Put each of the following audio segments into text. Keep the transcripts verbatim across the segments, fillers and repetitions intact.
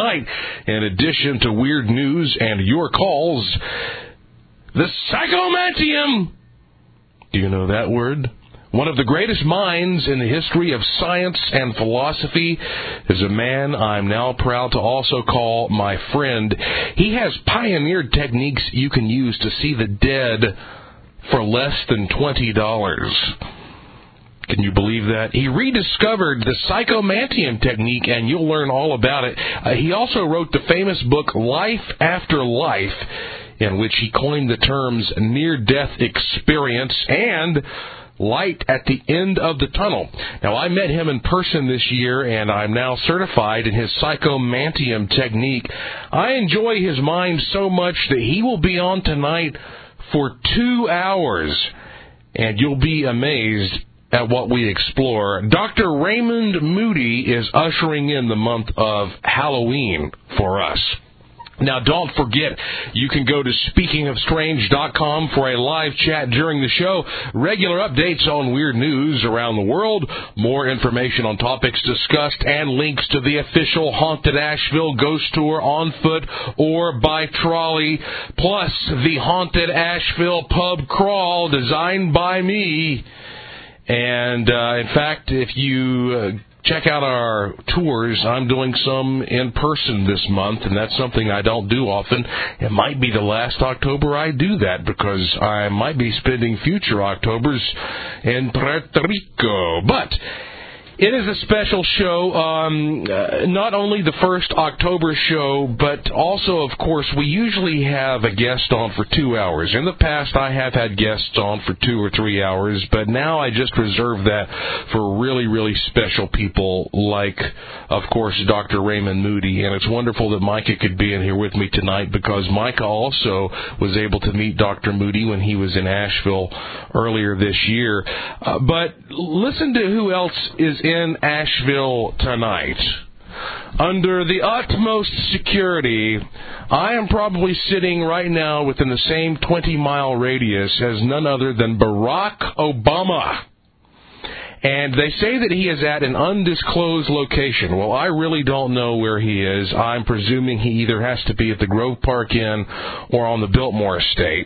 tonight, in addition to weird news and your calls, the Psychomantium. Do you know that word? One of the greatest minds in the history of science and philosophy is a man I'm now proud to also call my friend. He has pioneered techniques you can use to see the dead for less than twenty dollars. Can you believe that? He rediscovered the Psychomantium technique, and you'll learn all about it. Uh, he also wrote the famous book Life After Life, in which he coined the terms near-death experience and light at the end of the tunnel. Now, I met him in person this year, and I'm now certified in his Psychomantium technique. I enjoy his mind so much that he will be on tonight for two hours, and you'll be amazed at what we explore. Doctor Raymond Moody is ushering in the month of Halloween for us. Now, don't forget, you can go to speaking of strange dot com for a live chat during the show, regular updates on weird news around the world, more information on topics discussed, and links to the official Haunted Asheville Ghost Tour on foot or by trolley, plus the Haunted Asheville Pub Crawl designed by me. And, uh, in fact, if you uh, check out our tours, I'm doing some in person this month, and that's something I don't do often. It might be the last October I do that, because I might be spending future Octobers in Puerto Rico. But it is a special show, um, uh, not only the first October show, but also, of course, we usually have a guest on for two hours. In the past, I have had guests on for two or three hours, but now I just reserve that for really, really special people like, of course, Doctor Raymond Moody. And it's wonderful that Micah could be in here with me tonight, because Micah also was able to meet Doctor Moody when he was in Asheville earlier this year. Uh, but listen to who else is in Asheville tonight. Under the utmost security, I am probably sitting right now within the same twenty-mile radius as none other than Barack Obama. And they say that he is at an undisclosed location. Well, I really don't know where he is. I'm presuming he either has to be at the Grove Park Inn or on the Biltmore Estate.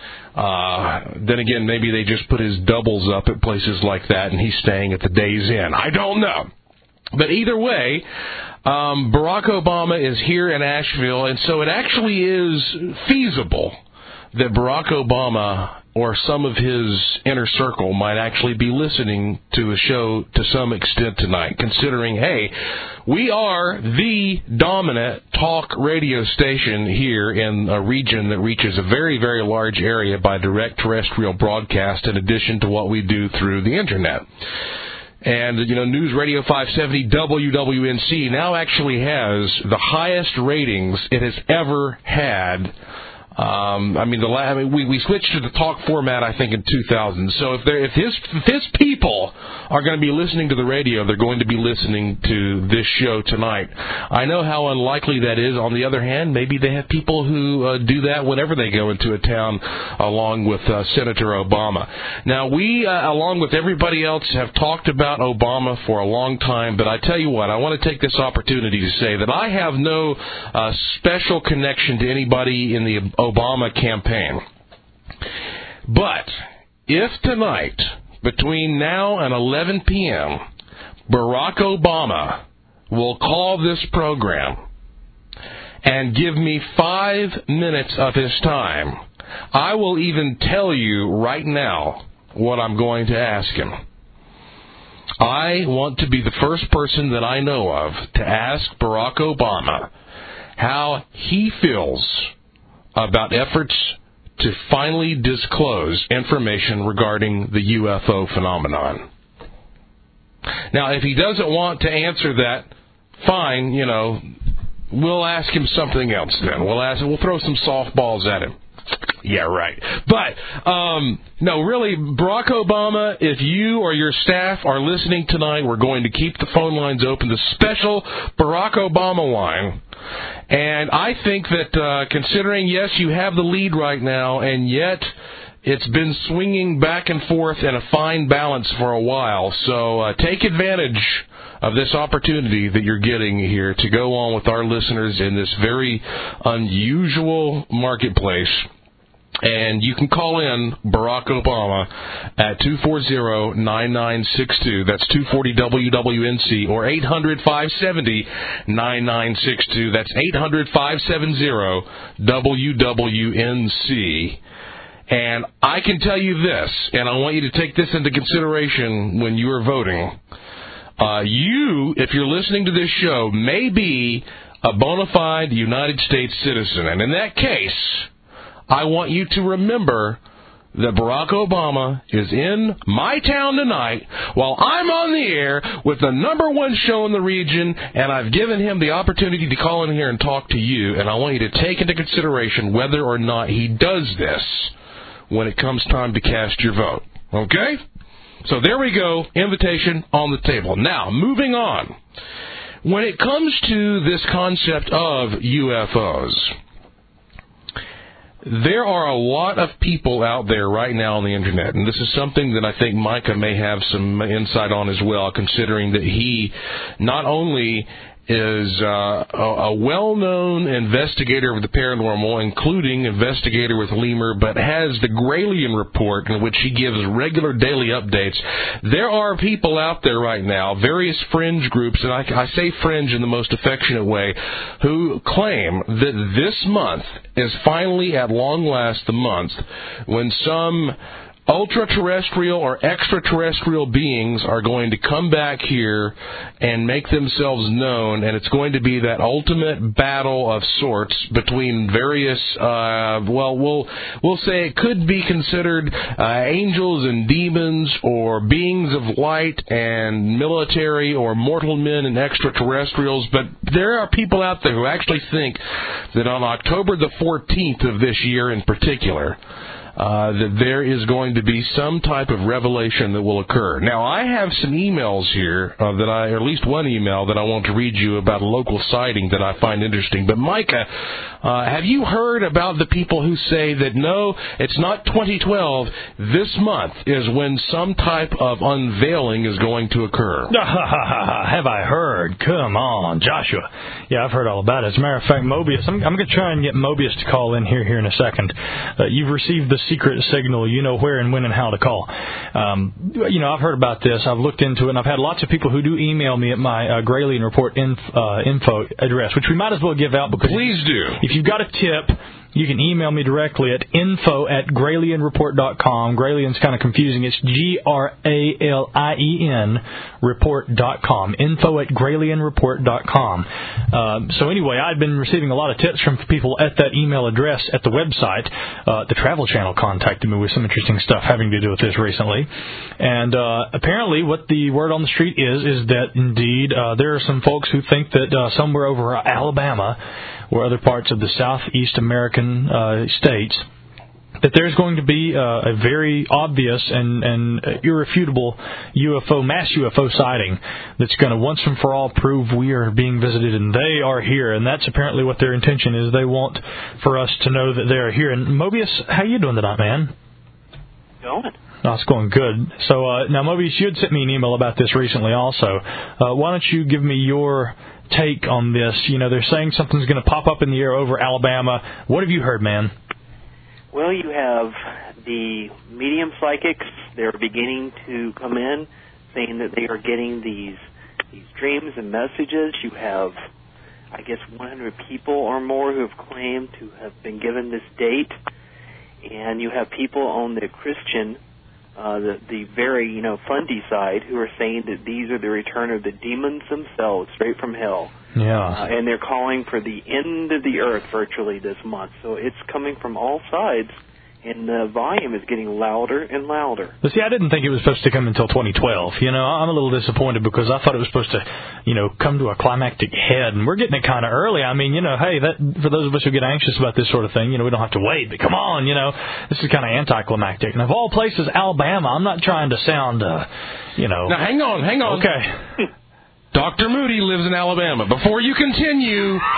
Uh, then again, maybe they just put his doubles up at places like that and he's staying at the Days Inn. I don't know. But either way, um, Barack Obama is here in Asheville, and so it actually is feasible that Barack Obama or some of his inner circle might actually be listening to a show to some extent tonight, considering, hey, we are the dominant talk radio station here in a region that reaches a very, very large area by direct terrestrial broadcast, in addition to what we do through the Internet. And, you know, News Radio five seventy W W N C now actually has the highest ratings it has ever had. Um, I mean, the la- I mean, we we switched to the talk format, I think, in two thousand. So if there if his if his people are going to be listening to the radio, they're going to be listening to this show tonight. I know how unlikely that is. On the other hand, maybe they have people who uh, do that whenever they go into a town, along with uh, Senator Obama. Now, we, uh, along with everybody else, have talked about Obama for a long time. But I tell you what, I want to take this opportunity to say that I have no uh, special connection to anybody in the Obama campaign. But if tonight, between now and eleven p.m., Barack Obama will call this program and give me five minutes of his time, I will even tell you right now what I'm going to ask him. I want to be the first person that I know of to ask Barack Obama how he feels about efforts to finally disclose information regarding the U F O phenomenon. Now, if he doesn't want to answer that, fine, you know, we'll ask him something else then. We'll ask, we'll throw some softballs at him. Yeah, right. But, um, no, really, Barack Obama, if you or your staff are listening tonight, we're going to keep the phone lines open, the special Barack Obama line. And I think that, uh, considering, yes, you have the lead right now, and yet it's been swinging back and forth in a fine balance for a while. So uh, take advantage of this opportunity that you're getting here to go on with our listeners in this very unusual marketplace. And you can call in Barack Obama at two four zero, nine nine six two. That's two forty W W N C, or eight hundred, five seven zero, nine nine six two. That's eight hundred, five seven zero, W W N C. And I can tell you this, and I want you to take this into consideration when you are voting. Uh, you, if you're listening to this show, may be a bona fide United States citizen. And in that case, I want you to remember that Barack Obama is in my town tonight while I'm on the air with the number one show in the region, and I've given him the opportunity to call in here and talk to you, and I want you to take into consideration whether or not he does this when it comes time to cast your vote. Okay? So there we go. Invitation on the table. Now, moving on. When it comes to this concept of U F Os, there are a lot of people out there right now on the Internet, and this is something that I think Micah may have some insight on as well, considering that he not only is uh, a, a well-known investigator of the paranormal, including investigator with Lemur, but has the Gralien Report, in which he gives regular daily updates. There are people out there right now, various fringe groups, and I, I say fringe in the most affectionate way, who claim that this month is finally, at long last, the month when some ultra-terrestrial or extraterrestrial beings are going to come back here and make themselves known, and it's going to be that ultimate battle of sorts between various, uh, well, we'll we'll say it could be considered uh, angels and demons, or beings of light and military, or mortal men and extraterrestrials. But there are people out there who actually think that on October the fourteenth of this year in particular, Uh, that there is going to be some type of revelation that will occur. Now, I have some emails here, uh, that I, or at least one email that I want to read you about a local sighting that I find interesting. But, Micah, uh, have you heard about the people who say that, no, it's not twenty twelve, this month is when some type of unveiling is going to occur? Have I heard? Come on, Joshua. Yeah, I've heard all about it. As a matter of fact, Mobius, I'm, I'm going to try and get Mobius to call in here, here in a second. Uh, you've received the secret signal. You know where and when and how to call. Um, you know, I've heard about this. I've looked into it, and I've had lots of people who do email me at my uh, Gralien Report inf, uh, info address, which we might as well give out because please do. If you've got a tip, you can email me directly at info at gralien report dot com. Gralien's kind of confusing. It's G R A L I E N report dot com. Info at gralien report dot com. Uh, so anyway, I've been receiving a lot of tips from people at that email address at the website. Uh, the Travel Channel contacted me with some interesting stuff having to do with this recently. And uh, apparently what the word on the street is, is that indeed uh, there are some folks who think that uh, somewhere over Alabama or other parts of the Southeast American uh, states, that there's going to be uh, a very obvious and, and irrefutable U F O, mass U F O sighting that's going to once and for all prove we are being visited and they are here. And that's apparently what their intention is. They want for us to know that they are here. And Mobius, how you doing tonight, man? Going. Oh, it's going good. So uh, now, Mobius, you had sent me an email about this recently also. Uh, why don't you give me your take on this? You know, they're saying something's going to pop up in the air over Alabama. What have you heard, man? Well, you have the medium psychics. They're beginning to come in, saying that they are getting these these dreams and messages. You have, I guess, one hundred people or more who have claimed to have been given this date. And you have people on the Christian, uh, the, the very, you know, fundy side who are saying that these are the return of the demons themselves, straight from hell. Yeah. Uh, and they're calling for the end of the earth virtually this month. So it's coming from all sides, and the volume is getting louder and louder. But see, I didn't think it was supposed to come until twenty twelve. You know, I'm a little disappointed because I thought it was supposed to, you know, come to a climactic head, and we're getting it kind of early. I mean, you know, hey, that for those of us who get anxious about this sort of thing, you know, we don't have to wait. But come on, you know, this is kind of anticlimactic. And of all places, Alabama, I'm not trying to sound, uh, you know. Now, hang on, hang on. Okay. Doctor Moody lives in Alabama. Before you continue,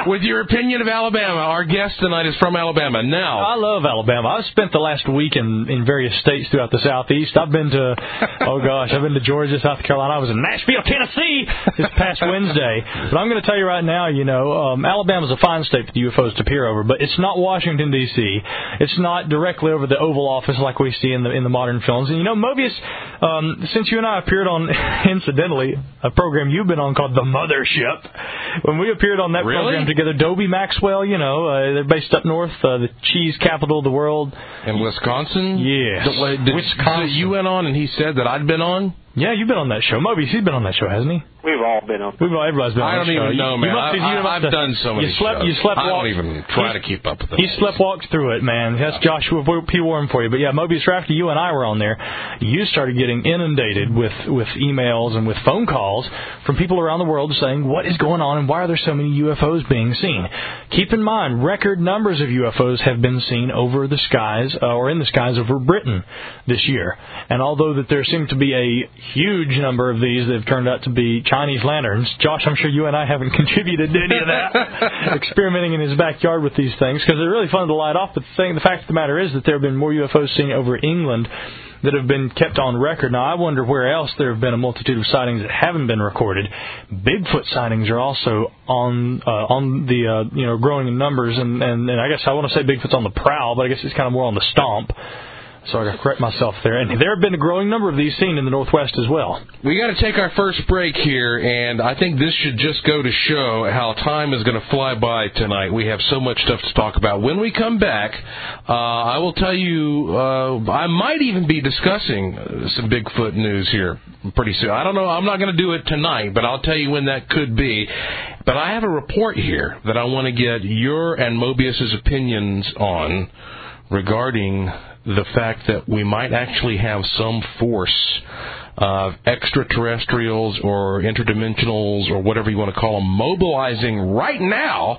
with your opinion of Alabama. Our guest tonight is from Alabama. Now, I love Alabama. I've spent the last week in, in various states throughout the Southeast. I've been to, oh gosh, I've been to Georgia, South Carolina. I was in Nashville, Tennessee this past Wednesday. But I'm going to tell you right now, you know, um, Alabama's a fine state for the U F Os to peer over, but it's not Washington, D C It's not directly over the Oval Office like we see in the in the modern films. And, you know, Mobius, um, since you and I appeared on, incidentally, a program you've been on called The Mothership, when we appeared on that really? program together, Dobie Maxwell, you know, uh, they're based up north, uh, the cheese capital of the world. In Wisconsin? Yes. Did, did, Wisconsin. So you went on and he said that I'd been on? Yeah, you've been on that show. Mobius, he's been on that show, hasn't he? We've all been on. We've all, everybody's been I on don't that show. even know, you, man. You must, I, you I, must I've done so many you slept, shows. You slept I walk, don't even try to keep up with them. You slept walked through it, man. That's Joshua P. Warren for you. But yeah, Mobius, after you and I were on there, you started getting inundated with, with emails and with phone calls from people around the world saying, what is going on and why are there so many U F Os being seen? Keep in mind, record numbers of U F Os have been seen over the skies, uh, or in the skies over Britain this year. And although that there seem to be a huge number of these that have turned out to be Chinese lanterns, Josh, I'm sure you and I haven't contributed to any of that, experimenting in his backyard with these things, because they're really fun to light off. But the, thing, the fact of the matter is that there have been more U F Os seen over England that have been kept on record. Now, I wonder where else there have been a multitude of sightings that haven't been recorded. Bigfoot sightings are also on uh, on the uh, you know growing in numbers, and, and, and I guess I want to say Bigfoot's on the prowl, but I guess it's kind of more on the stomp. So I got to correct myself there. And there have been a growing number of these seen in the Northwest as well. We got to take our first break here, and I think this should just go to show how time is going to fly by tonight. We have so much stuff to talk about. When we come back, uh, I will tell you, uh, I might even be discussing uh, some Bigfoot news here pretty soon. I don't know. I'm not going to do it tonight, but I'll tell you when that could be. But I have a report here that I want to get your and Mobius's opinions on regarding the fact that we might actually have some force of extraterrestrials or interdimensionals or whatever you want to call them mobilizing right now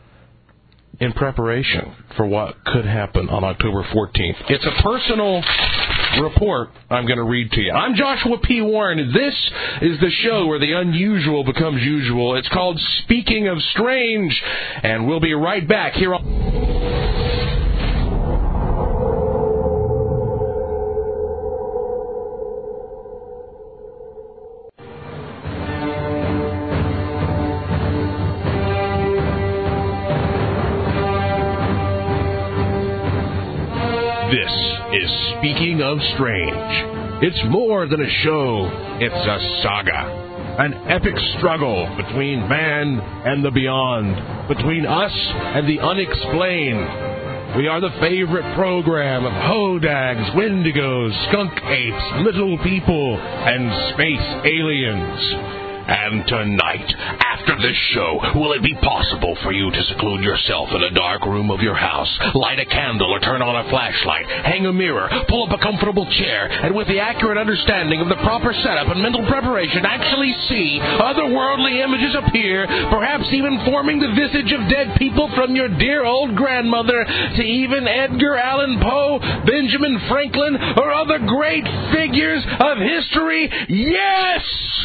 in preparation for what could happen on October fourteenth. It's a personal report I'm going to read to you. I'm Joshua P. Warren. This is the show where the unusual becomes usual. It's called Speaking of Strange, and we'll be right back here on... Speaking of Strange. It's more than a show, it's a saga. An epic struggle between man and the beyond, between us and the unexplained. We are the favorite program of hodags, wendigos, skunk apes, little people, and space aliens. And tonight, after this show, will it be possible for you to seclude yourself in a dark room of your house, light a candle or turn on a flashlight, hang a mirror, pull up a comfortable chair, and with the accurate understanding of the proper setup and mental preparation, actually see otherworldly images appear, perhaps even forming the visage of dead people from your dear old grandmother to even Edgar Allan Poe, Benjamin Franklin, or other great figures of history? Yes!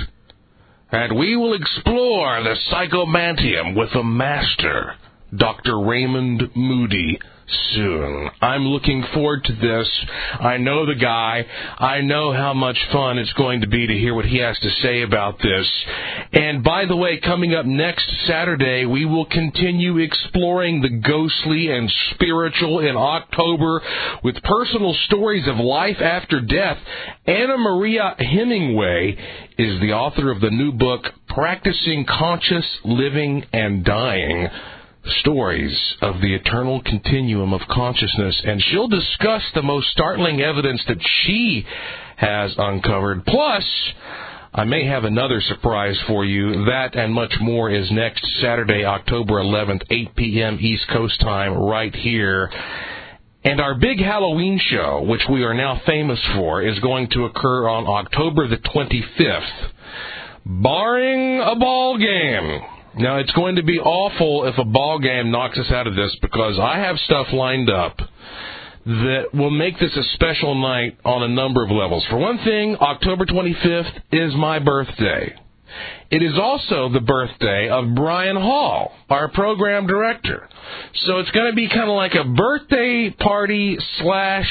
And we will explore the psychomantium with a master, Doctor Raymond Moody, soon. I'm looking forward to this. I know the guy. I know how much fun it's going to be to hear what he has to say about this. And by the way, coming up next Saturday, we will continue exploring the ghostly and spiritual in October with personal stories of life after death. Anna Maria Hemingway is the author of the new book, Practicing Conscious Living and Dying, Stories of the Eternal Continuum of Consciousness, and she'll discuss the most startling evidence that she has uncovered. Plus, I may have another surprise for you. That and much more is next Saturday, October eleventh, eight p.m. East Coast time, right here. And our big Halloween show, which we are now famous for, is going to occur on October the twenty-fifth, barring a ball game. Now, it's going to be awful if a ball game knocks us out of this, because I have stuff lined up that will make this a special night on a number of levels. For one thing, October twenty-fifth is my birthday. It is also the birthday of Brian Hall, our program director. So it's going to be kind of like a birthday party slash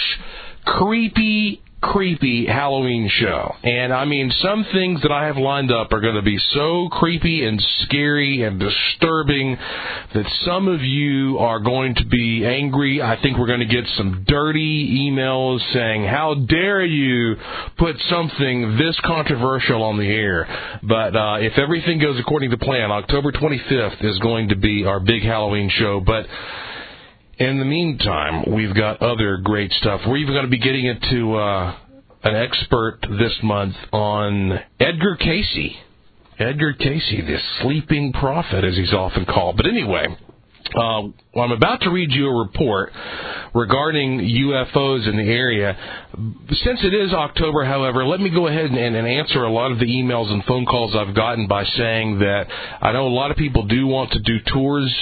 creepy creepy Halloween show. And I mean, some things that I have lined up are going to be so creepy and scary and disturbing that some of you are going to be angry. I think we're going to get some dirty emails saying, how dare you put something this controversial on the air. But uh, if everything goes according to plan, October twenty-fifth is going to be our big Halloween show. But in the meantime, we've got other great stuff. We're even going to be getting into uh, an expert this month on Edgar Cayce. Edgar Cayce, the sleeping prophet, as he's often called. But anyway, uh, I'm about to read you a report regarding U F Os in the area. Since it is October, however, let me go ahead and, and answer a lot of the emails and phone calls I've gotten by saying that I know a lot of people do want to do tours.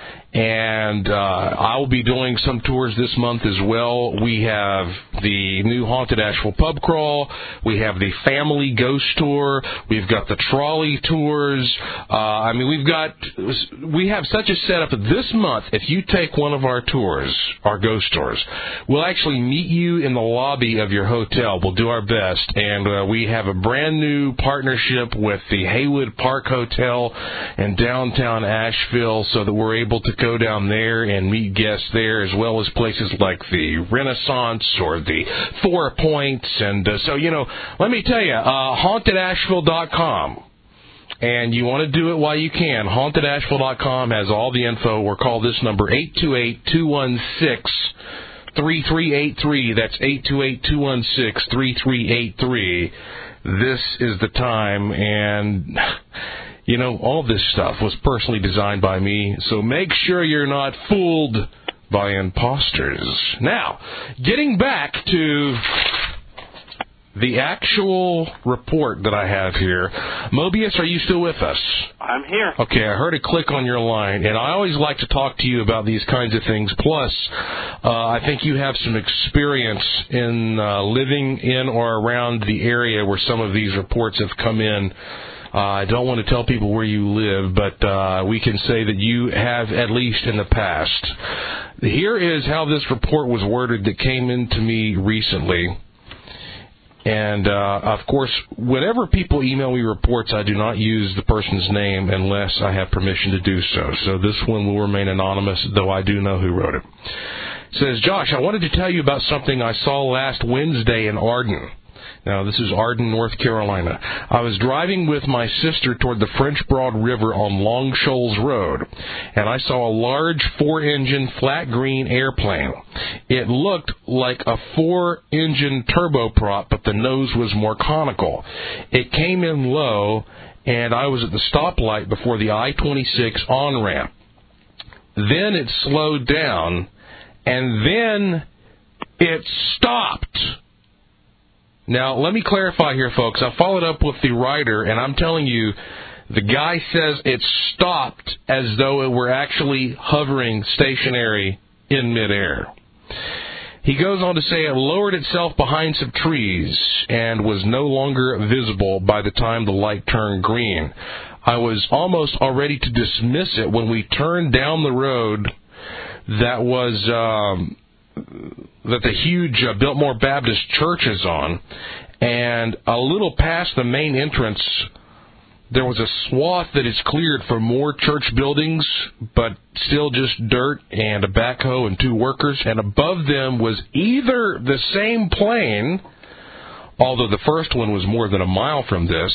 And uh, I'll be doing some tours this month as well. We have the new Haunted Asheville Pub Crawl. We have the Family Ghost Tour. We've got the Trolley Tours. Uh, I mean, we've got, we have such a setup that this month, if you take one of our tours, our ghost tours, we'll actually meet you in the lobby of your hotel. We'll do our best. And uh, we have a brand new partnership with the Haywood Park Hotel in downtown Asheville so that we're able to go down there and meet guests there, as well as places like the Renaissance or the Four Points. And uh, so, you know, let me tell you, uh, haunted asheville dot com. And you want to do it while you can. haunted asheville dot com has all the info, or call this number, eight two eight, two one six, three three eight three. That's eight two eight, two one six, three three eight three. This is the time, and you know, all this stuff was personally designed by me, so make sure you're not fooled by imposters. Now, getting back to the actual report that I have here. Mobius, are you still with us? I'm here. Okay, I heard a click on your line, and I always like to talk to you about these kinds of things. Plus, uh, I think you have some experience in uh, living in or around the area where some of these reports have come in. Uh, I don't want to tell people where you live, but uh, we can say that you have, at least in the past. Here is how this report was worded that came in to me recently. And, uh, of course, whenever people email me reports, I do not use the person's name unless I have permission to do so. So this one will remain anonymous, though I do know who wrote it. It says, Josh, I wanted to tell you about something I saw last Wednesday in Arden. Now, this is Arden, North Carolina. I was driving with my sister toward the French Broad River on Long Shoals Road, and I saw a large four-engine flat green airplane. It looked like a four-engine turboprop, but the nose was more conical. It came in low, and I was at the stoplight before the I twenty-six on-ramp. Then it slowed down, and then it stopped. Now, let me clarify here, folks. I followed up with the writer, and I'm telling you, the guy says it stopped as though it were actually hovering stationary in midair. He goes on to say it lowered itself behind some trees and was no longer visible by the time the light turned green. I was almost all ready to dismiss it when we turned down the road that was... Um, that the huge uh, Biltmore Baptist Church is on, and a little past the main entrance, there was a swath that is cleared for more church buildings, but still just dirt and a backhoe and two workers, and above them was either the same plane, although the first one was more than a mile from this,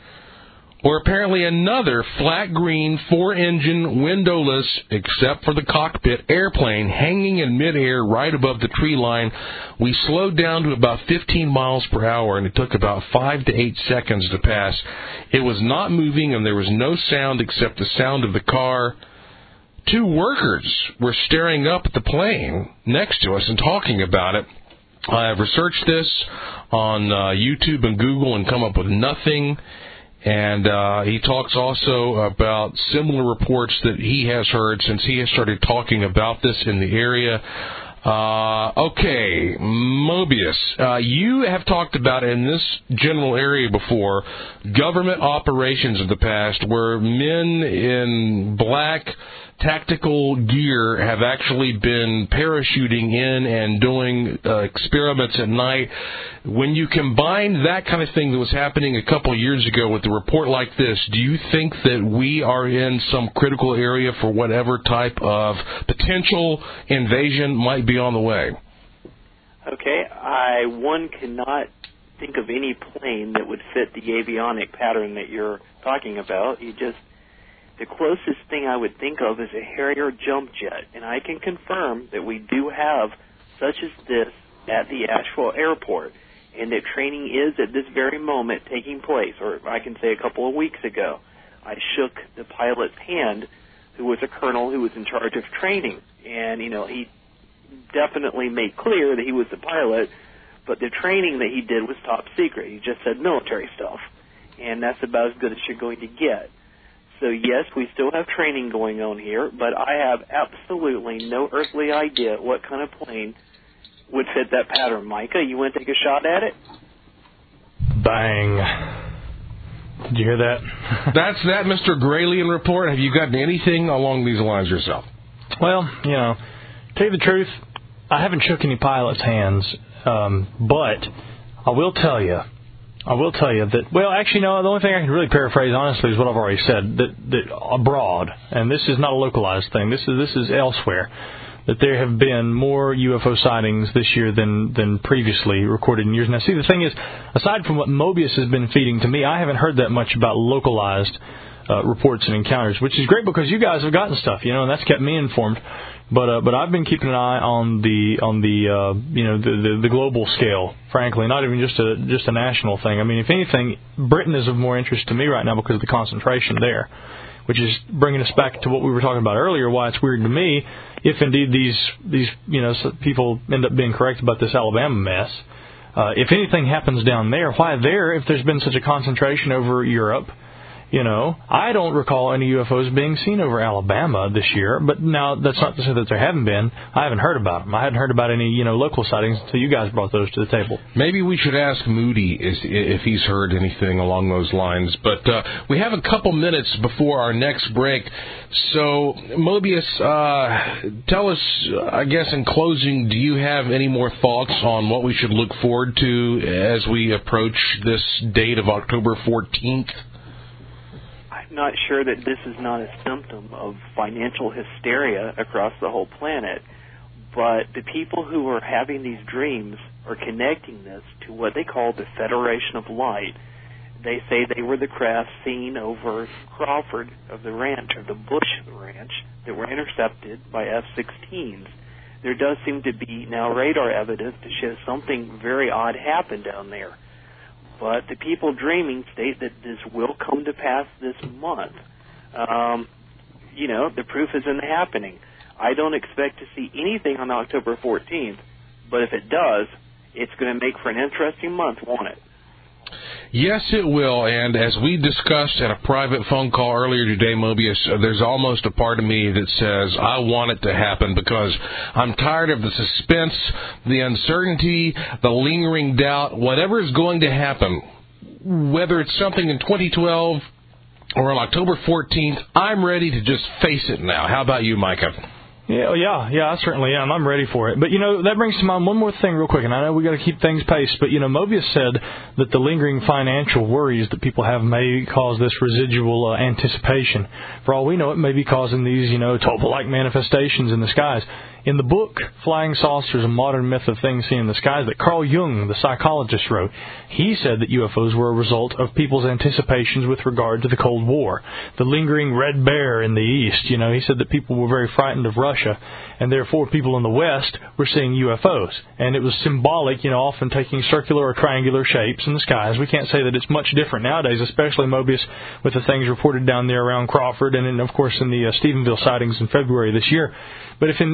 or apparently another flat green, four-engine, windowless, except for the cockpit, airplane hanging in midair right above the tree line. We slowed down to about fifteen miles per hour, and it took about five to eight seconds to pass. It was not moving, and there was no sound except the sound of the car. Two workers were staring up at the plane next to us and talking about it. I have researched this on uh, YouTube and Google and come up with nothing. And uh, he talks also about similar reports that he has heard since he has started talking about this in the area. Uh, okay, Mobius, uh, you have talked about in this general area before government operations of the past where men in black tactical gear have actually been parachuting in and doing uh, experiments at night. When you combine that kind of thing that was happening a couple of years ago with a report like this, do you think that we are in some critical area for whatever type of potential invasion might be on the way? Okay, I one cannot think of any plane that would fit the avionic pattern that you're talking about. You just The closest thing I would think of is a Harrier jump jet, and I can confirm that we do have such as this at the Asheville airport, and that training is at this very moment taking place, or I can say a couple of weeks ago. I shook the pilot's hand, who was a colonel who was in charge of training, and, you know, he definitely made clear that he was the pilot, but the training that he did was top secret. He just said military stuff, and that's about as good as you're going to get. So, yes, we still have training going on here, but I have absolutely no earthly idea what kind of plane would fit that pattern. Micah, you want to take a shot at it? Bang. Did you hear that? That's that Mister Gralien report. Have you gotten anything along these lines yourself? Well, you know, to tell you the truth, I haven't shook any pilots' hands, um, but I will tell you, I will tell you that, well, actually, no, the only thing I can really paraphrase, honestly, is what I've already said, that, that abroad, and this is not a localized thing, this is this is elsewhere, that there have been more U F O sightings this year than, than previously recorded in years. Now, see, the thing is, aside from what Mobius has been feeding to me, I haven't heard that much about localized uh, reports and encounters, which is great because you guys have gotten stuff, you know, and that's kept me informed. But uh, but I've been keeping an eye on the on the uh, you know the, the the global scale. Frankly, not even just a just a national thing. I mean, if anything, Britain is of more interest to me right now because of the concentration there, which is bringing us back to what we were talking about earlier. Why it's weird to me, if indeed these these you know people end up being correct about this Alabama mess. Uh, if anything happens down there, why there? If there's been such a concentration over Europe. You know, I don't recall any U F Os being seen over Alabama this year, but now that's not to say that there haven't been. I haven't heard about them. I hadn't heard about any, you know, local sightings until you guys brought those to the table. Maybe we should ask Moody if he's heard anything along those lines. But uh, we have a couple minutes before our next break. So, Mobius, uh, tell us, I guess, in closing, do you have any more thoughts on what we should look forward to as we approach this date of October fourteenth? I'm not sure that this is not a symptom of financial hysteria across the whole planet, but the people who are having these dreams are connecting this to what they call the Federation of Light. They say they were the craft seen over Crawford of the ranch, or the bush of the ranch, that were intercepted by F sixteens. There does seem to be now radar evidence to show something very odd happened down there. But the people dreaming state that this will come to pass this month. Um, you know, the proof is in the happening. I don't expect to see anything on October fourteenth, but if it does, it's going to make for an interesting month, won't it? Yes, it will, and as we discussed at a private phone call earlier today, Mobius, there's almost a part of me that says I want it to happen because I'm tired of the suspense, the uncertainty, the lingering doubt. Whatever is going to happen, whether it's something in twenty twelve or on October fourteenth, I'm ready to just face it now. How about you, Micah? Yeah, yeah, yeah, I certainly am. I'm ready for it. But, you know, that brings to mind one more thing real quick, and I know we got to keep things paced, but, you know, Mobius said that the lingering financial worries that people have may cause this residual uh, anticipation. For all we know, it may be causing these, you know, Topol-like manifestations in the skies. In the book, Flying Saucers, A Modern Myth of Things Seen in the Skies, that Carl Jung, the psychologist, wrote, he said that U F Os were a result of people's anticipations with regard to the Cold War. The lingering red bear in the East, you know, he said that people were very frightened of Russia, and therefore people in the West were seeing U F Os. And it was symbolic, you know, often taking circular or triangular shapes in the skies. We can't say that it's much different nowadays, especially, Mobius, with the things reported down there around Crawford and, in, of course, in the uh, Stephenville sightings in February this year. But if, in, if indeed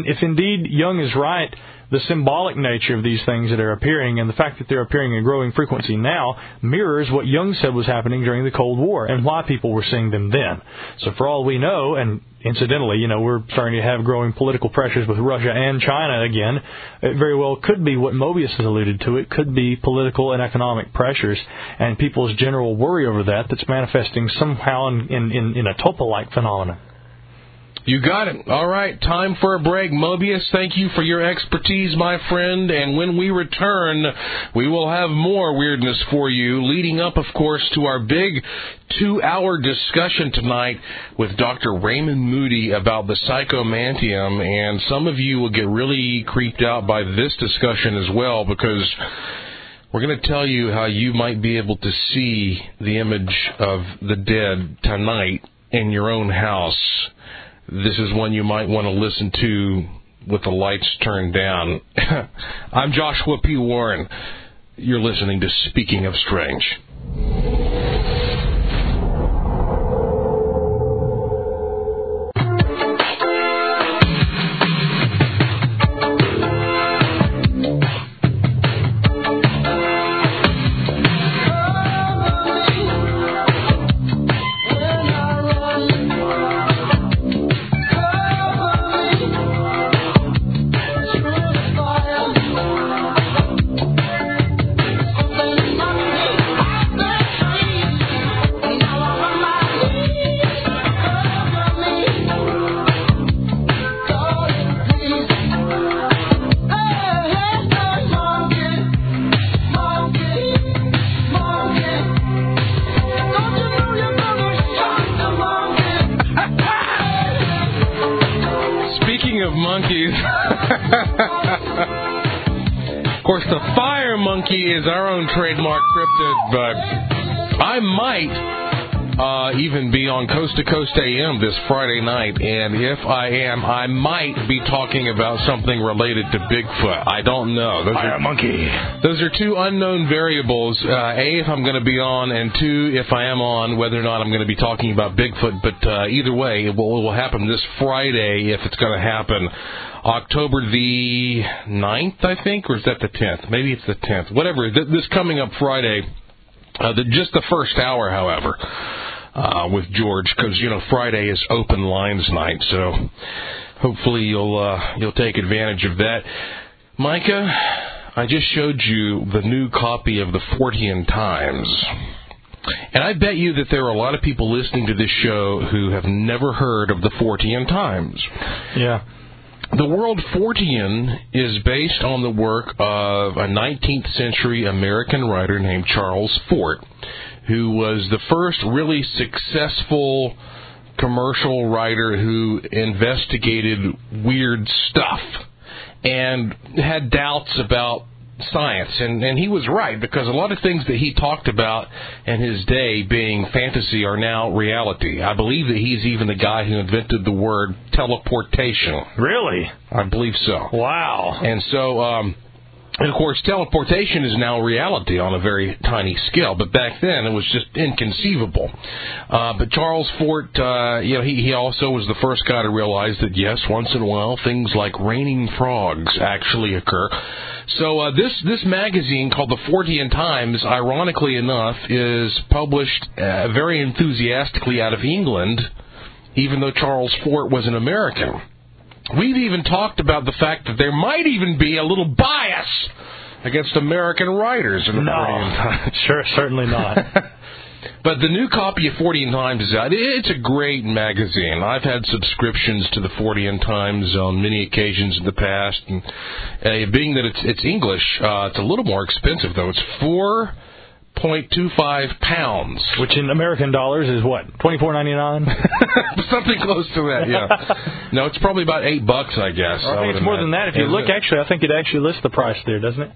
indeed Young is right. The symbolic nature of these things that are appearing and the fact that they're appearing in growing frequency now mirrors what Young said was happening during the Cold War and why people were seeing them then. So for all we know, and incidentally, you know, we're starting to have growing political pressures with Russia and China again. It very well could be what Mobius has alluded to. It could be political and economic pressures and people's general worry over that that's manifesting somehow in, in, in, in a Topo-like phenomenon. You got it. All right, time for a break. Mobius, thank you for your expertise, my friend. And when we return, we will have more weirdness for you, leading up, of course, to our big two-hour discussion tonight with Doctor Raymond Moody about the psychomantium. And some of you will get really creeped out by this discussion as well, because we're going to tell you how you might be able to see the image of the dead tonight in your own house. This is one you might want to listen to with the lights turned down. I'm Joshua P. Warren. You're listening to Speaking of Strange. Of course, the fire monkey is our own trademark cryptid, but I might uh, even be on Coast to Coast A M this Friday night, and if I am, I might be talking about something related to Bigfoot. I don't know. Those fire are, monkey. Those are two unknown variables. Uh, A, if I'm going to be on, and two, if I am on, whether or not I'm going to be talking about Bigfoot. But uh, either way, it will, it will happen this Friday if it's going to happen. October the ninth, I think, or is that the tenth? Maybe it's the tenth. Whatever. This coming up Friday, uh, the, just the first hour, however, uh, with George, because, you know, Friday is open lines night, so hopefully you'll uh, you'll take advantage of that. Micah, I just showed you the new copy of the Fortean Times. And I bet you that there are a lot of people listening to this show who have never heard of the Fortean Times. Yeah. The word Fortean is based on the work of a nineteenth century American writer named Charles Fort, who was the first really successful commercial writer who investigated weird stuff and had doubts about science. And, and he was right, because a lot of things that he talked about in his day being fantasy are now reality. I believe that he's even the guy who invented the word teleportation. Really? I believe so. Wow. And so, um, and of course, teleportation is now reality on a very tiny scale, but back then it was just inconceivable. Uh, but Charles Fort, uh, you know, he, he also was the first guy to realize that, yes, once in a while, things like raining frogs actually occur. So uh, this this magazine called the Fortean Times, ironically enough, is published uh, very enthusiastically out of England, even though Charles Fort was an American. We've even talked about the fact that there might even be a little bias against American writers in the no, Fortean Times. Sure, certainly not. But the new copy of Fortean Times is out. It's a great magazine. I've had subscriptions to the Fortean Times on many occasions in the past. And uh, being that it's it's English, uh, it's a little more expensive, though. It's four point two five pounds. Which in American dollars is what? twenty-four ninety-nine? Something close to that, yeah. No, it's probably about eight bucks, I guess. I think it's more than that. If you look, actually, I think it actually lists the price there, doesn't it?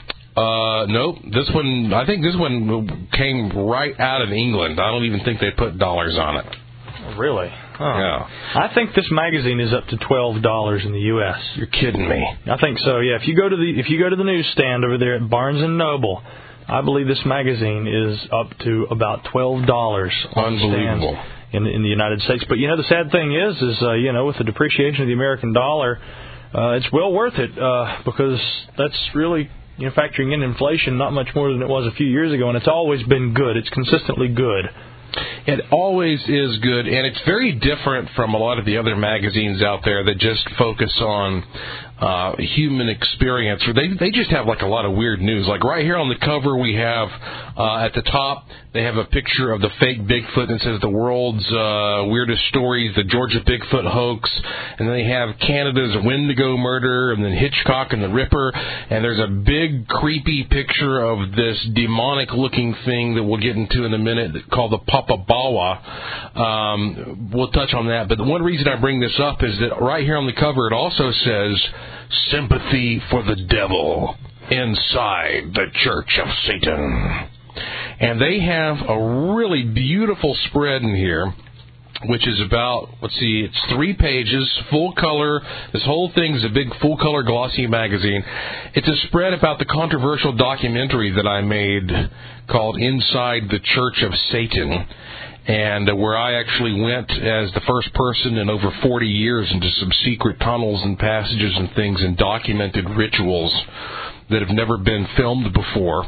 Uh, nope. This one, I think this one came right out of England. I don't even think they put dollars on it. Really? Oh. Yeah. I think this magazine is up to twelve dollars in the U S You're kidding me. I think so. Yeah. If you go to the if you go to the newsstand over there at Barnes and Noble, I believe this magazine is up to about twelve dollars on Unbelievable. in in the United States. But you know, the sad thing is, is uh, you know, with the depreciation of the American dollar, uh, it's well worth it uh, because that's really, you know, factoring in inflation, not much more than it was a few years ago, and it's always been good. It's consistently good. It always is good, and it's very different from a lot of the other magazines out there that just focus on uh, human experience. Or they they just have like a lot of weird news. Like right here on the cover, we have uh, at the top they have a picture of the fake Bigfoot and it says the world's uh, weirdest stories, the Georgia Bigfoot hoax, and then they have Canada's Wendigo murder, and then Hitchcock and the Ripper, and there's a big creepy picture of this demonic-looking thing that we'll get into in a minute called the Papa Bawa. Um, we'll touch on that, but the one reason I bring this up is that right here on the cover it also says sympathy for the devil inside the Church of Satan. And they have a really beautiful spread in here, which is about, let's see, it's three pages, full color. This whole thing is a big full color glossy magazine. It's a spread about the controversial documentary that I made called Inside the Church of Satan, and uh, where I actually went as the first person in over forty years into some secret tunnels and passages and things and documented rituals that have never been filmed before.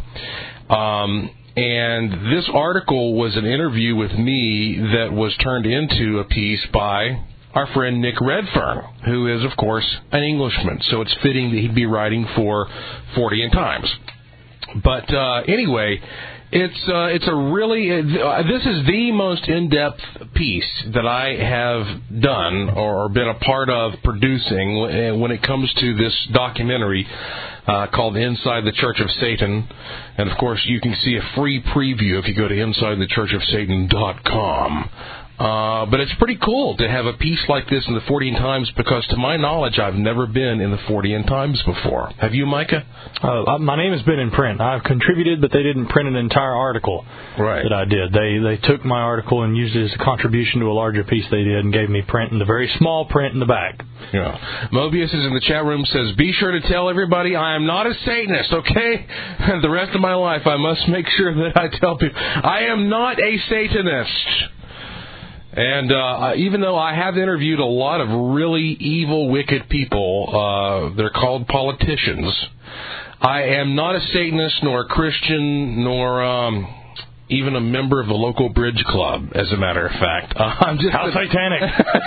Um, and this article was an interview with me that was turned into a piece by our friend Nick Redfern, who is, of course, an Englishman. So it's fitting that he'd be writing for Fortean Times. But uh, anyway, it's uh, it's a really uh, this is the most in-depth piece that I have done or been a part of producing when it comes to this documentary uh, called Inside the Church of Satan. And of course, you can see a free preview if you go to inside the church of satan dot com. Uh, but it's pretty cool to have a piece like this in the Fortean Times because, to my knowledge, I've never been in the Fortean Times before. Have you, Micah? Uh, my name has been in print. I've contributed, but they didn't print an entire article right. that I did. They they took my article and used it as a contribution to a larger piece they did and gave me print in the very small print in the back. Yeah. Mobius is in the chat room, says, be sure to tell everybody I am not a Satanist, okay? The rest of my life I must make sure that I tell people I am not a Satanist. And uh, even though I have interviewed a lot of really evil, wicked people, uh, they're called politicians, I am not a Satanist, nor a Christian, nor um, even a member of the local bridge club, as a matter of fact. Uh, I'm just How a, satanic.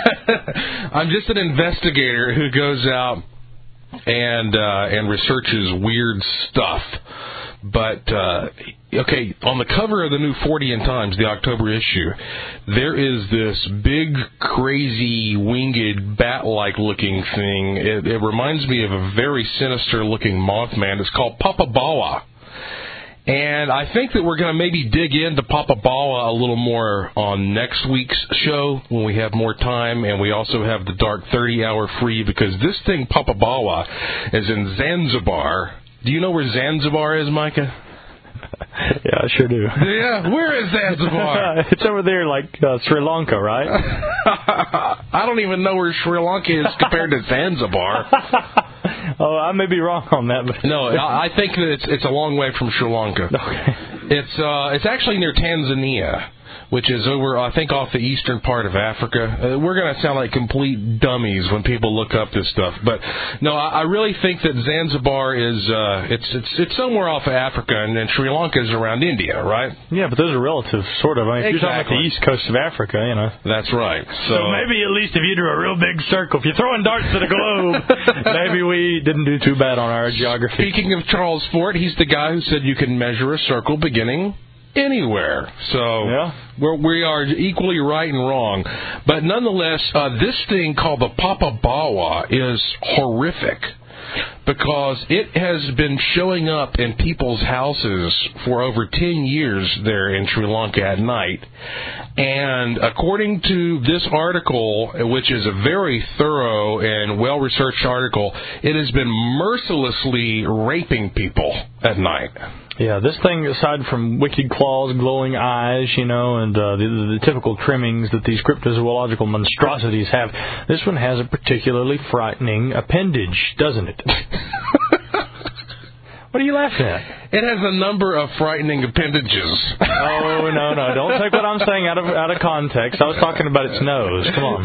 I'm just an investigator who goes out and uh, and researches weird stuff. But, uh, okay, on the cover of the new Fortean Times, the October issue, there is this big, crazy, winged, bat-like looking thing. It, it reminds me of a very sinister-looking Mothman. It's called Papa Bawa. And I think that we're going to maybe dig into Papa Bawa a little more on next week's show when we have more time, and we also have the Dark thirty hour free, because this thing, Papa Bawa, is in Zanzibar. Do you know where Zanzibar is, Micah? Yeah, I sure do. Yeah, where is Zanzibar? It's over there, like uh, Sri Lanka, right? I don't even know where Sri Lanka is compared to Zanzibar. Oh, I may be wrong on that. But no, I think that it's it's a long way from Sri Lanka. Okay. It's uh it's actually near Tanzania, which is over, I think, off the eastern part of Africa. Uh, we're going to sound like complete dummies when people look up this stuff. But, no, I, I really think that Zanzibar is, uh, it's it's it's somewhere off of Africa, and then Sri Lanka is around India, right? Yeah, but those are relative, sort of. I mean, if exactly. you're talking about the east coast of Africa, you know. That's right. So, so maybe at least if you drew a real big circle, if you're throwing darts at a globe, maybe we didn't do too bad on our geography. Speaking of Charles Fort, he's the guy who said you can measure a circle beginning anywhere. So yeah. we're, we are equally right and wrong. But nonetheless, uh, this thing called the Papa Bawa is horrific because it has been showing up in people's houses for over ten years there in Sri Lanka at night. And according to this article, which is a very thorough and well-researched article, it has been mercilessly raping people at night. Yeah, this thing, aside from wicked claws, glowing eyes, you know, and uh, the, the typical trimmings that these cryptozoological monstrosities have, this one has a particularly frightening appendage, doesn't it? What are you laughing at? It has a number of frightening appendages. Oh, no, no. Don't take what I'm saying out of out of context. I was talking about its nose. Come on.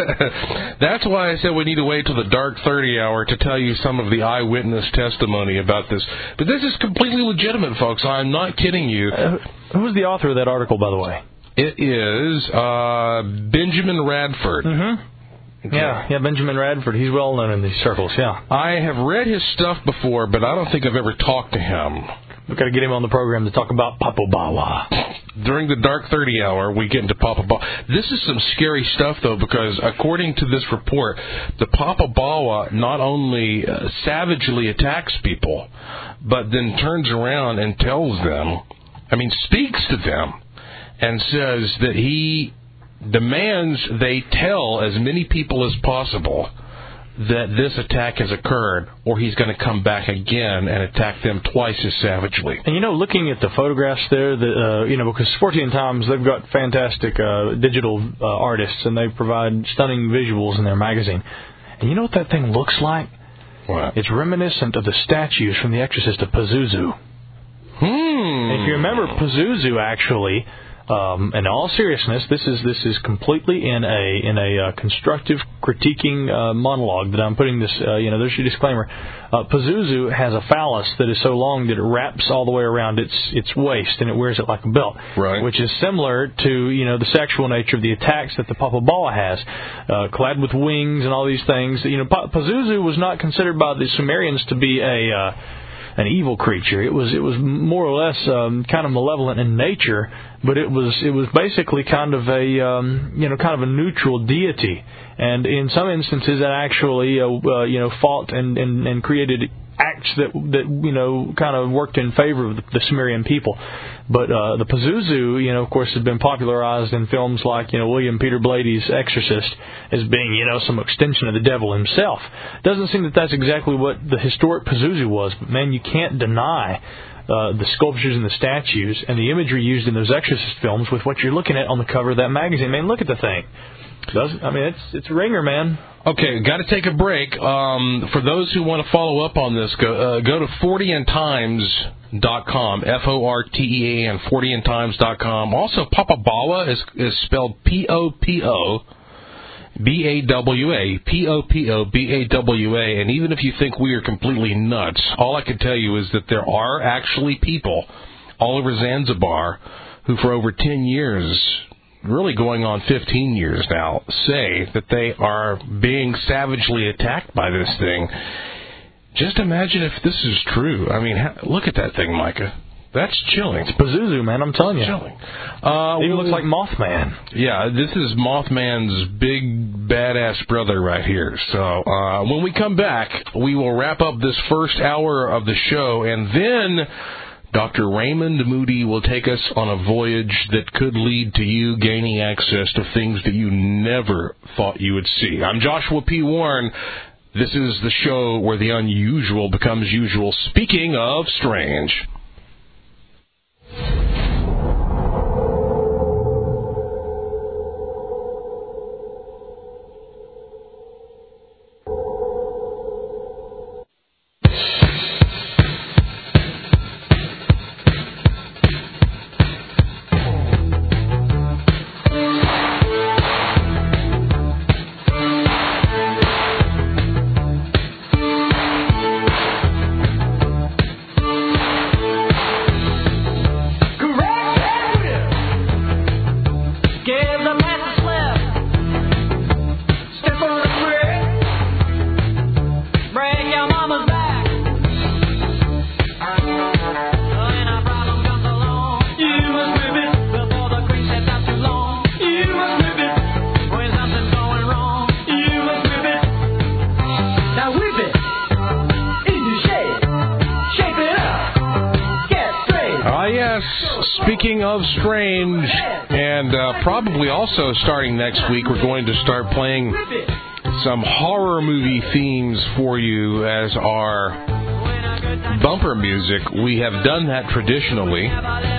That's why I said we need to wait till the dark thirty hour to tell you some of the eyewitness testimony about this. But this is completely legitimate, folks. I'm not kidding you. Uh, who was the author of that article, by the way? It is uh, Benjamin Radford. Mm-hmm. Okay. Yeah, yeah, Benjamin Radford. He's well known in these circles, yeah. I have read his stuff before, but I don't think I've ever talked to him. We've got to get him on the program to talk about Papa Bawa. During the Dark thirty hour, we get into Papa Bawa. This is some scary stuff, though, because according to this report, the Papa Bawa not only uh, savagely attacks people, but then turns around and tells them, I mean, speaks to them, and says that he demands they tell as many people as possible that this attack has occurred, or he's going to come back again and attack them twice as savagely. And, you know, looking at the photographs there, the, uh, you know, because Fortean Times, they've got fantastic uh, digital uh, artists, and they provide stunning visuals in their magazine. And you know what that thing looks like? What? It's reminiscent of the statues from The Exorcist of Pazuzu. Hmm. And if you remember, Pazuzu actually... Um, in all seriousness, this is this is completely in a in a uh, constructive critiquing uh, monologue that I'm putting this. Uh, you know, there's your disclaimer. Uh, Pazuzu has a phallus that is so long that it wraps all the way around its its waist and it wears it like a belt, right. Which is similar to you know the sexual nature of the attacks that the Papa Bawa has, uh, clad with wings and all these things. You know, pa- Pazuzu was not considered by the Sumerians to be a uh, an evil creature. It was it was more or less um, kind of malevolent in nature, but it was it was basically kind of a um, you know kind of a neutral deity, and in some instances that actually uh, uh, you know fought and, and, and created acts that that you know kind of worked in favor of the, the Sumerian people. But uh, the Pazuzu, you know, of course, has been popularized in films like you know William Peter Blady's Exorcist as being you know some extension of the devil himself. Doesn't seem that that's exactly what the historic Pazuzu was, but man, you can't deny uh, the sculptures and the statues and the imagery used in those Exorcist films with what you're looking at on the cover of that magazine. Man, look at the thing. Does I mean it's it's a ringer, man. Okay, got to take a break. Um, for those who want to follow up on this, go uh, go to Fortean Times dot com, F O R T E A N, Fortean Times dot com. Also, Papa Bawa is is spelled P O P O B A W A, P O P O B A W A. And even if you think we are completely nuts, all I can tell you is that there are actually people all over Zanzibar who, for over ten years, really going on fifteen years now, say that they are being savagely attacked by this thing. Just imagine if this is true. I mean, look at that thing, Micah. That's chilling. It's Pazuzu, man, I'm telling you. Chilling. Uh, it even looks like Mothman. Yeah, this is Mothman's big, badass brother right here. So uh, when we come back, we will wrap up this first hour of the show, and then Doctor Raymond Moody will take us on a voyage that could lead to you gaining access to things that you never thought you would see. I'm Joshua P. Warren. This is the show where the unusual becomes usual. Speaking of strange. Speaking of strange, and uh, probably also starting next week, we're going to start playing some horror movie themes for you as our bumper music. We have done that traditionally,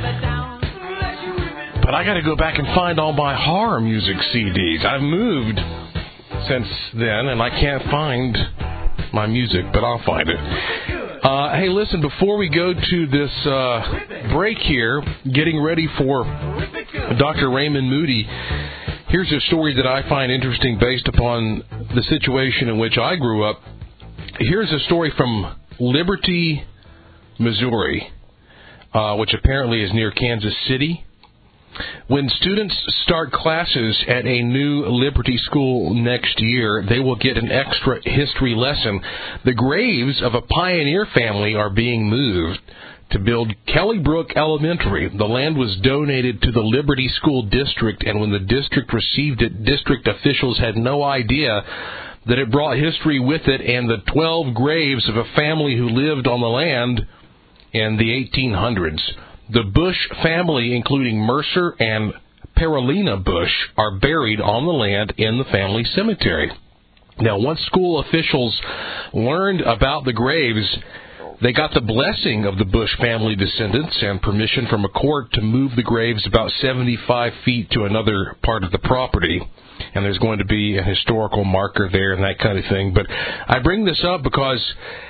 but I got to go back and find all my horror music C Ds. I've moved since then, and I can't find my music, but I'll find it. Uh, hey, listen, before we go to this uh, break here, getting ready for Doctor Raymond Moody, here's a story that I find interesting based upon the situation in which I grew up. Here's a story from Liberty, Missouri, uh, which apparently is near Kansas City. When students start classes at a new Liberty school next year, they will get an extra history lesson. The graves of a pioneer family are being moved to build Kelly Brook Elementary. The land was donated to the Liberty School District, and when the district received it, district officials had no idea that it brought history with it and the twelve graves of a family who lived on the land in the eighteen hundreds. The Bush family, including Mercer and Parolina Bush, are buried on the land in the family cemetery. Now, once school officials learned about the graves, they got the blessing of the Bush family descendants and permission from a court to move the graves about seventy-five feet to another part of the property. And there's going to be a historical marker there and that kind of thing. But I bring this up because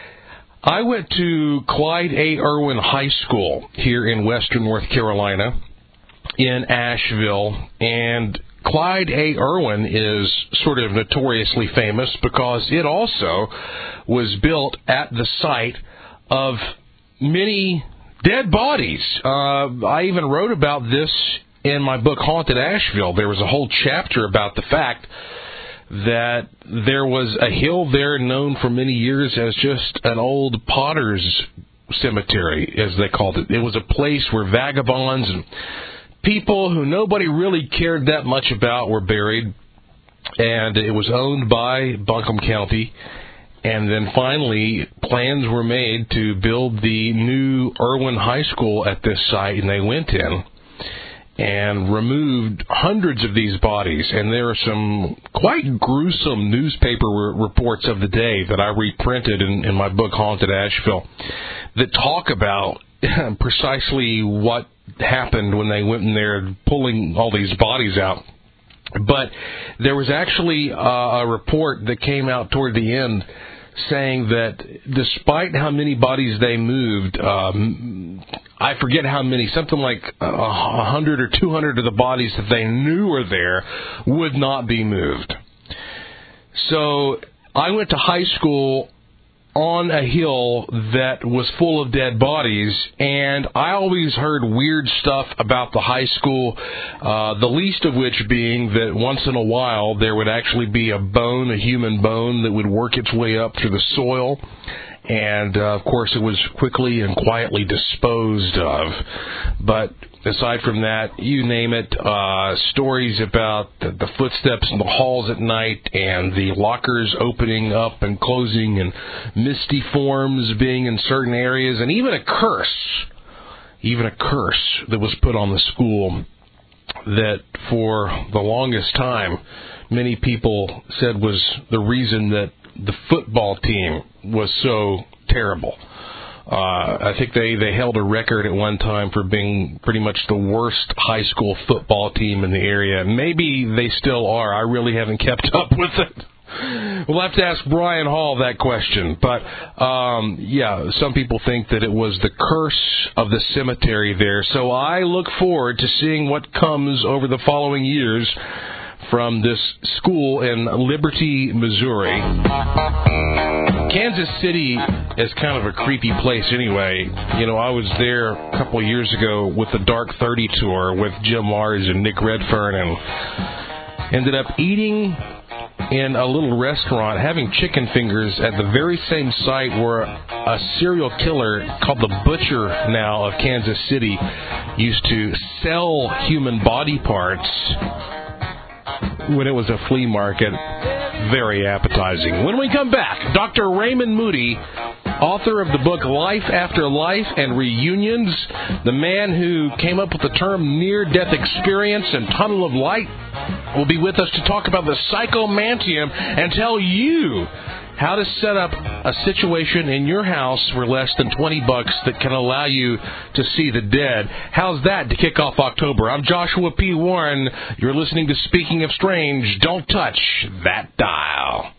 I went to Clyde A. Irwin High School here in western North Carolina in Asheville, and Clyde A. Irwin is sort of notoriously famous because it also was built at the site of many dead bodies. Uh, I even wrote about this in my book, Haunted Asheville. There was a whole chapter about the fact that there was a hill there known for many years as just an old potter's cemetery, as they called it. It was a place where vagabonds and people who nobody really cared that much about were buried, and it was owned by Buncombe County. And then finally, plans were made to build the new Irwin High School at this site, and they went in and removed hundreds of these bodies. And there are some quite gruesome newspaper re- reports of the day that I reprinted in, in my book, Haunted Asheville, that talk about precisely what happened when they went in there pulling all these bodies out. But there was actually uh, a report that came out toward the end saying that despite how many bodies they moved, um, I forget how many, something like a hundred or two hundred of the bodies that they knew were there would not be moved. So I went to high school on a hill that was full of dead bodies, and I always heard weird stuff about the high school, uh, the least of which being that once in a while there would actually be a bone, a human bone, that would work its way up through the soil. And, uh, of course, it was quickly and quietly disposed of. But aside from that, you name it, uh, stories about the, the footsteps in the halls at night and the lockers opening up and closing and misty forms being in certain areas, and even a curse, even a curse that was put on the school that for the longest time many people said was the reason that the football team was so terrible. Uh, I think they, they held a record at one time for being pretty much the worst high school football team in the area. Maybe they still are. I really haven't kept up with it. We'll have to ask Brian Hall that question. But, um, yeah, some people think that it was the curse of the cemetery there. So I look forward to seeing what comes over the following years from this school in Liberty, Missouri. Kansas City is kind of a creepy place anyway. You know, I was there a couple of years ago with the Dark thirty tour with Jim Mars and Nick Redfern, and ended up eating in a little restaurant, having chicken fingers at the very same site where a serial killer called the Butcher now of Kansas City used to sell human body parts when it was a flea market. Very appetizing. When we come back, Doctor Raymond Moody, author of the book Life After Life and Reunions, the man who came up with the term near-death experience and tunnel of light, will be with us to talk about the psychomantium and tell you how to set up a situation in your house for less than twenty bucks that can allow you to see the dead. How's that to kick off October? I'm Joshua P. Warren. You're listening to Speaking of Strange. Don't touch that dial.